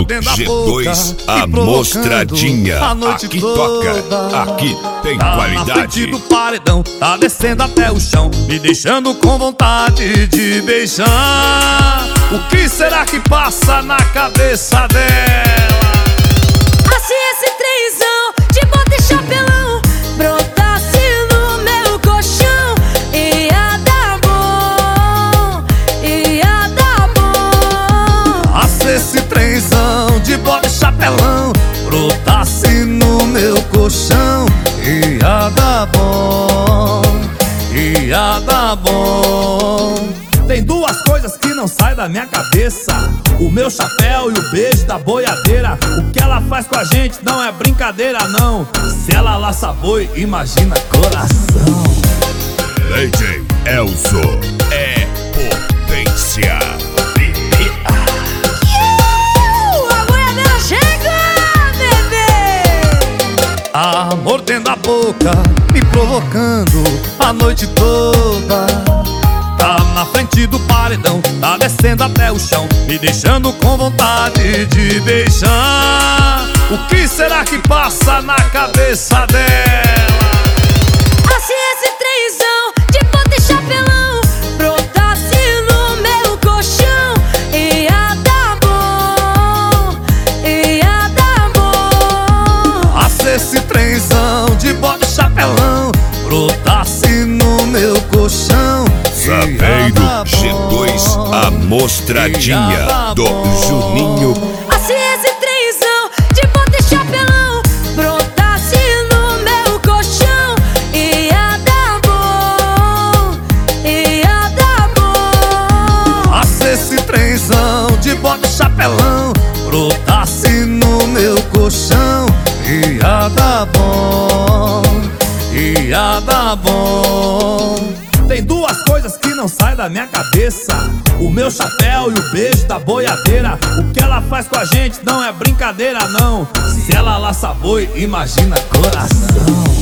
do G2, a mostradinha. Aqui toca, aqui tem qualidade. Na frente do paredão, tá descendo até o chão, me deixando com vontade de beijar. O que será que passa na cabeça dela? Se esse trenzão de bota e chapelão brotasse no meu colchão, ia dar bom, ia dar bom. Se esse trenzão de bota e chapelão brotasse no meu colchão, ia dar bom, ia dar bom. Tem duas coisas que não saem da minha cabeça: o meu chapéu e o beijo da boiadeira. O que ela faz com a gente não é brincadeira não. Se ela laça boi, imagina coração. DJ Elzo é potência. A boiadeira chega, bebê! Mordendo a boca, me provocando a noite toda. Tá na frente do paredão, tá descendo até o chão, me deixando com vontade de beijar. O que será que passa na cabeça dela? Se esse trenzão de bota e chapelão brotasse no meu colchão, ia dar bom, ia dar bom. Se esse trenzão de bota e chapelão brotasse no meu colchão, Vem do G2, a mostradinha do Juninho. Se esse trenzão de bota e chapelão brotasse no meu colchão, ia dar bom, ia dar bom. Se esse trenzão de bota e chapelão brotasse no meu colchão, ia dar bom, ia dar bom. Tem duas coisas que não saem da minha cabeça: o meu chapéu e o beijo da boiadeira. O que ela faz com a gente não é brincadeira não. Se ela laça boi, imagina coração.